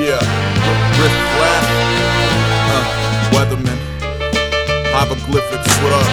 Yeah, Riff Rap, Weatherman, Hieroglyphics, what up?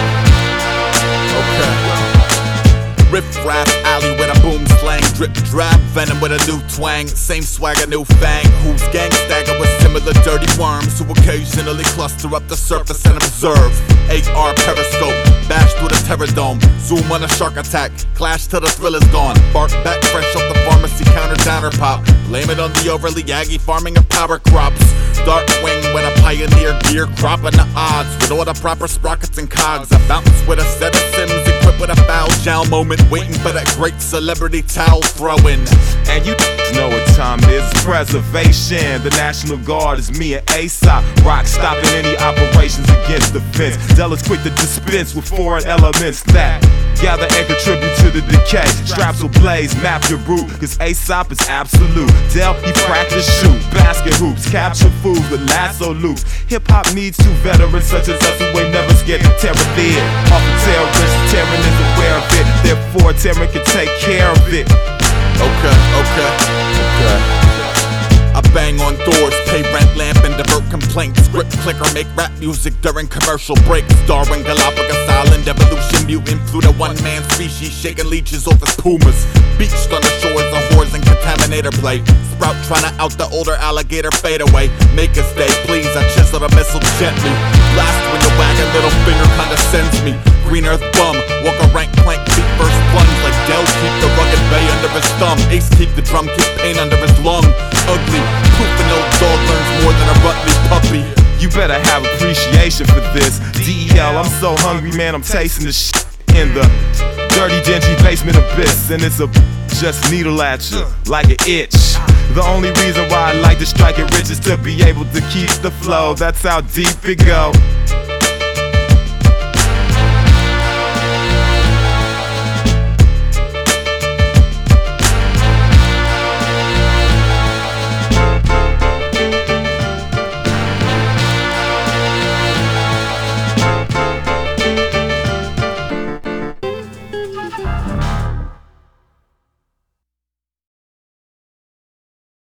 Okay. Riff Rap alley with a boom slang, drip drab venom with a new twang, same swagger, new fang. Who's gang stagger with similar dirty worms who occasionally cluster up the surface and observe. AR periscope, bash through the terror dome, zoom on a shark attack, clash till the thrill is gone. Bark back fresh off the pharmacy counter downer pop, blame it on the overly aggy farming of power crops. Dark wing with a pioneer gear, cropping the odds with all the proper sprockets and cogs. I bounce with a set of sims equipped with a foul jowl moment, waiting for that great celebrity towel throwing. And you know what time it is, preservation. The National Guard is me and Aesop. Rock stopping any operations against the fence. Zealous quick to dispense with foreign elements that gather and contribute to the decay. Straps will blaze, map your route, cause Aesop is absolute. Del, he practice shoot, basket hoops, capture fools with lasso loops. Hip-hop needs two veterans such as us who ain't never scared to tear a bid. Off a terrorist, Terran is aware of it, therefore Terran can take care of it. Okay. I bang on doors, pay rent, lamp, and divert complaints. Script clicker, make rap music during commercial breaks. Starring Galapagos Island, evolution mutant, flew the one-man species, shaking leeches off his pumas. Beached on the shores of whores and contaminator play. Sprout trying to out the older alligator fade away. Make a stay, please, I chisel the missile gently. Blast when your wagon little finger kinda sends me. Green earth bum, walk a rank plank, feet first plunge. Like Del, keep the rugged bay under his thumb. Ace keep the drum, keep pain under his lung. Ugly, proof an old dog learns more than a Rutley puppy. You better have appreciation for this. DEL, I'm so hungry, man, I'm tasting the shit in the dirty, dingy basement abyss. And it's a just needle at you like an itch. The only reason why I like to strike it rich is to be able to keep the flow. That's how deep it go.